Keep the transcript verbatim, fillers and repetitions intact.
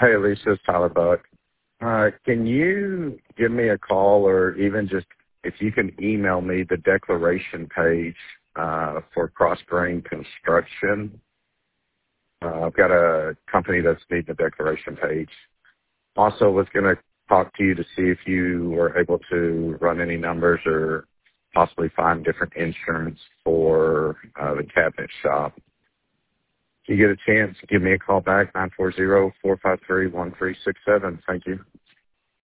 Hey, Alicia, it's Tyler Buck. Uh, can you give me a call or even just if you can email me the declaration page uh, for Crossgrain Construction? Uh, I've got a company that's needing a declaration page. Also was going to talk to you to see if you were able to run any numbers or possibly find different insurance for uh, the cabinet shop. If you get a chance, give me a call back, nine four zero, four five three, one three six seven. Thank you.